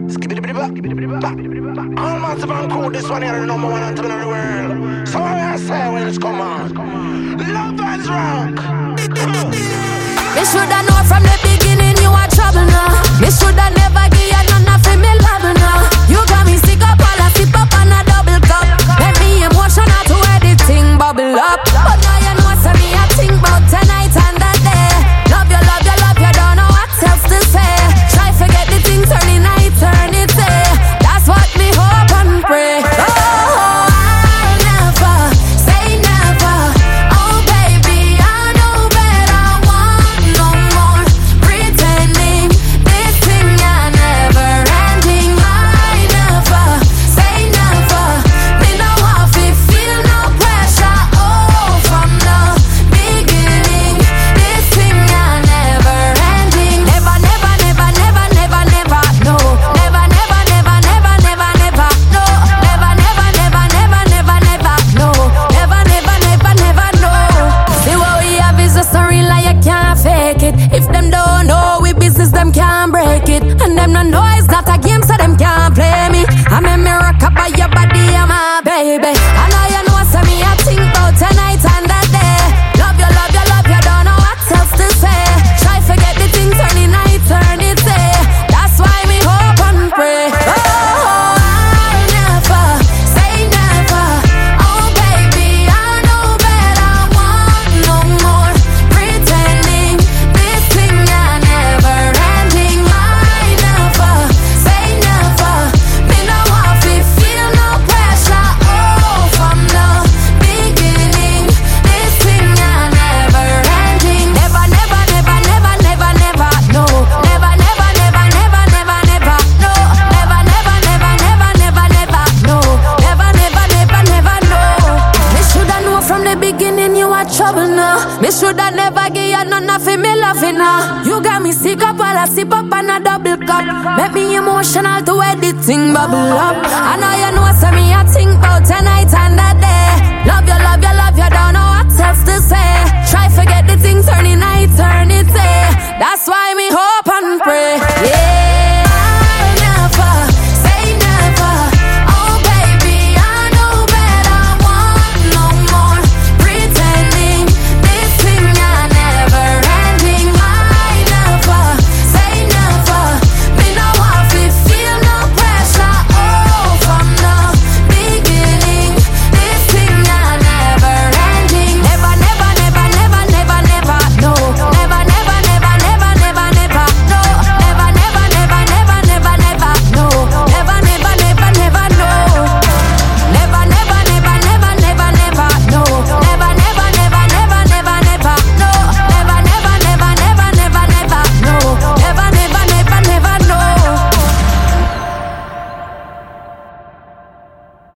All massive and cool, this one here, the number one anthem in the world. So I say when it's come on. Love and rock. Me shoulda know from the beginning you are trouble now. Me shoulda never give you none of me love now. You got me sick up all I sip up on a double cup. Let me emotional to where the thing bubble up. But now you know so me I think about tonight and that day. Love you, love you, love you, don't know what else to say. Try forget the thing, turn the night, turn it day. That's what me hope and pray. Oh, I'll never say never. Oh baby, I know better. Want no more pretending. This thing I never ending. I never say never. Me no want to feel no pressure. Oh, from the beginning, this thing I never ending. Never, never, never, never, never, never, no. Never, never, never, never, never, never, no. Never, never, never, never, never, never, no. Never, never, never, never, no. See what we have is a story like you can't fake it. If them don't know we business, them can't break it. And them no know it's not a game, so them can't play me. I'm a miracle by your body, I'm my baby. I know you know, so me I think about tonight and that day. Love you, love you, love you, don't know what else to say. Try forget the thing, turn the night, turn it day. That's why me hope and pray. Oh, I'll never say never. Oh baby, I know better. Want no more pretending. This thing I never ending. I never say never. Me no want to feel no pressure. Oh, from the beginning, this thing I never ending. Never, never, never, never, never, never, no. Never, never, never, never, never, never, no. Never, never, never, never, never, never, no. Never, never, never, never, no. Me shoulda know from the beginning you are trouble now. Me shoulda never give you none of me loving now. You got me sick up while I sip up on a double cup. Make me emotional to where the thing bubble up. I know you know so me I think about tonight and that day. Love you, love you, love you, don't know what else to say. Try forget the thing, turn the night, turn it day. That's why me hope and pray. Yeah.